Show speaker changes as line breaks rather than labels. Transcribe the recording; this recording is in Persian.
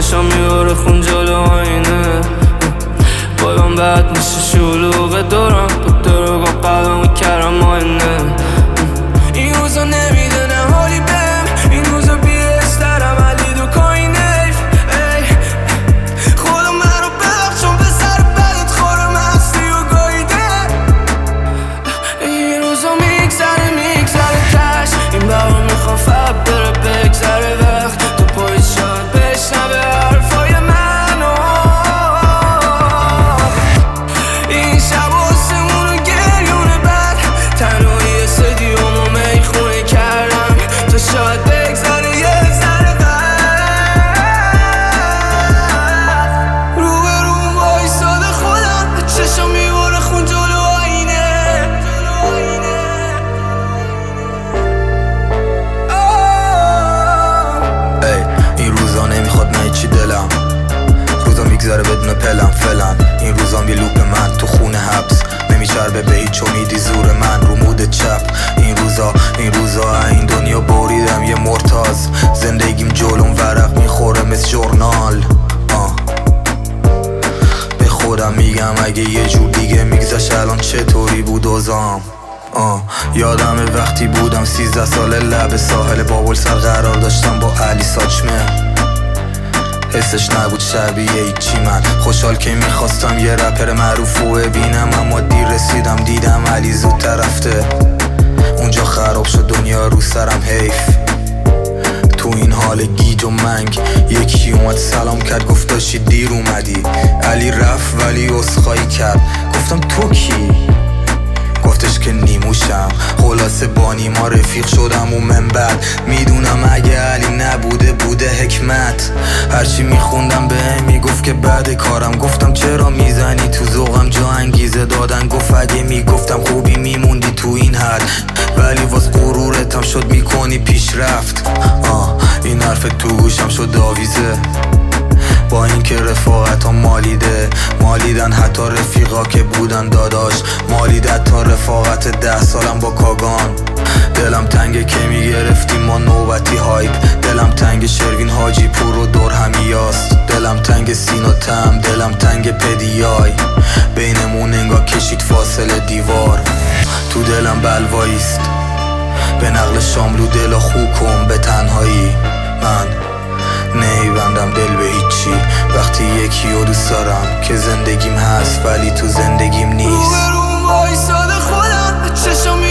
چشم میاره خون جلو آینه بایم بد میشه شلوغ دارم دارم قلبمو کردم آینه این روزا نمیدونه حالی بهم این روزا بیشترم علی دو کاینه خدا من رو ببخش چون به سر بدت خورم هستی و گایده این روزا میگذره کش این برام میخوام فقط بره بگذره وقت تو پای شاید بشنوه حرفای منو این شب آسمون و گریون بد تنهایی استادیوم و میخونه کردم تا شاید بگذره یه ذره رو به روم وایساده خودم چشم میباره خون جلو آینه
این روزا نمیخواد نه چی دلم روزا میگذره بدون پلم فلان این روزام یه لوپ من تو خونه حبس نمیچربه به هیچ امیدی زور من رو مود چپ این روزا این دنیا بریدم یه مرتاز زندگیم جلوم ورق میخوره مثل ژورنال به خودم میگم اگه یه جور دیگه میگذشت الان چطوری بود اوزام یادمه وقتی بودم 13 ساله لب ساحل بابل سر قرار داشتم با علی ساچمه حسش نبود شبیه هیچی من خوشحال که میخواستم یه رپر معروف رو ببینم اما دیر رسیدم دیدم علی زودتر رفته اونجا خراب شد دنیا رو سرم حیف تو این حال گیج و منگ یکی اومد سلام کرد گفت داشتی دیر اومدی علی رفت ولی عذرخواهی کرد گفتم تو کی؟ گفتش که نیموشم خلاصه با نیما رفیق شدم و من بعد میدونم اگه علی نبوده بوده حکمت هرچی میخوندم به میگفت که بعد کارم گفتم چرا میزنی تو ذوقم جا انگیزه دادن گفت اگه میگفتم خوبی میموندی تو این حد ولی واس غرورتم شد میکنی پیشرفت این حرف تو گوشم شد آویزه با اینکه رفاقت ها مالیدن حتی رفیقا که بودن داداش مالیدت تا رفاقت 10 سالم با کاگان دلم تنگه که میگرفتیم ما نوبتی هایپ دلم تنگ شروین حاجی پور و دور همیاست دلم تنگ سینا تم دلم تنگ پدیای بینمون انگار کشید فاصله دیوار تو دلم بلواییست به نقل شاملو دل خوب کن به تنهایی من نیبندم دل به هیچی وقتی یکی رو دوست دارم که زندگیم هست ولی تو زندگیم نیست
رو به روم وایساده خودم چشم